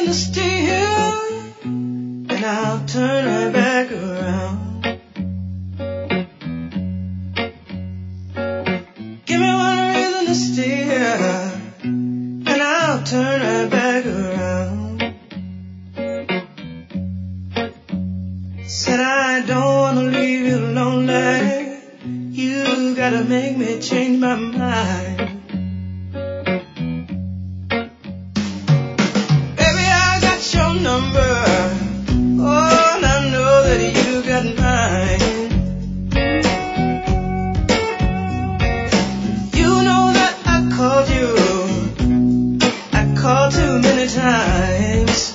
to stay here, and I'll turn right back around. Give me one reason to stay here, and I'll turn right back around. Said I don't wanna leave you lonely. You gotta make me change my mind. Baby, I got your number. Oh, and I know that you got mine. You know that I called you. I called too many times.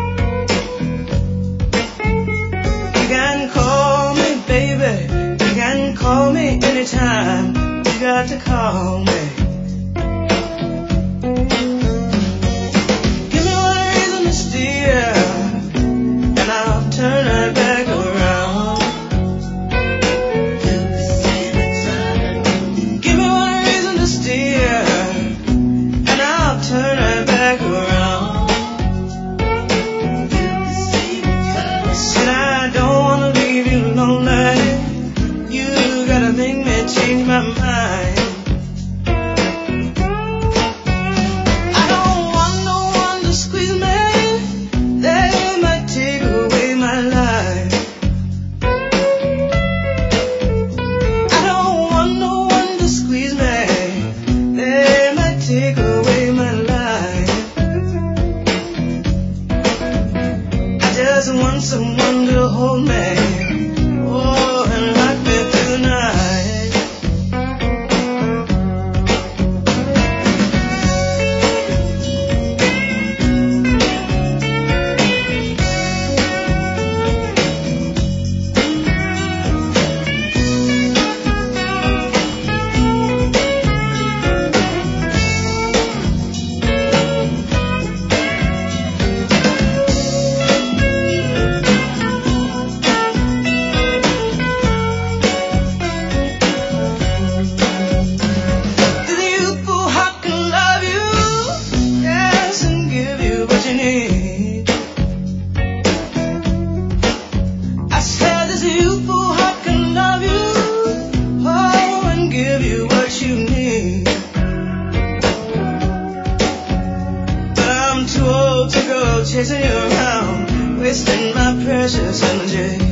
You can call me, baby. You can call me anytime. You got to call me. Give me one reason to stay here, and I'll turn right back around. Give me one reason to stay here, and I'll turn right back around. Said I don't wanna leave you lonely. You gotta make me change my mind. I don't want no one to squeeze me. They might take away my life. I don't want no one to squeeze me. They might take away my life. I just want someone to hold me. Oh, and rock me through the night. Chasing you around, wasting my precious energy.